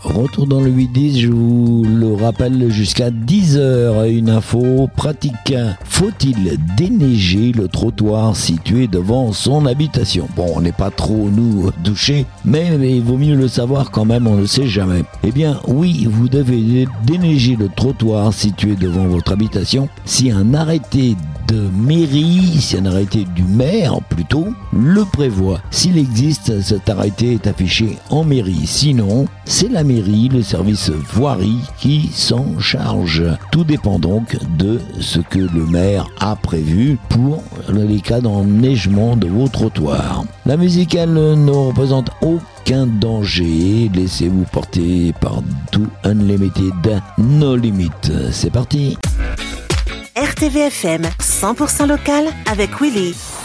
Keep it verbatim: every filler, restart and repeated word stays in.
Retour dans le huit dix, je vous le rappelle jusqu'à dix heures. Une info pratique. Faut-il déneiger le trottoir situé devant son habitation? Bon, on n'est pas trop, nous, touchés, mais, mais il vaut mieux le savoir quand même, on ne sait jamais. Eh bien, oui, vous devez déneiger le trottoir situé devant votre habitation si un arrêté de mairie, si un arrêté du maire plutôt, le prévoit. S'il existe, cet arrêté est affiché en mairie. Sinon, c'est la mairie, le service voirie qui s'en charge. Tout dépend donc de ce que le maire a prévu pour les cas d'enneigement de vos trottoirs. La musique, elle, ne représente aucun danger. Laissez-vous porter par Do Unlimited, No Limit. C'est parti. R T V F M cent pour cent local avec Willy.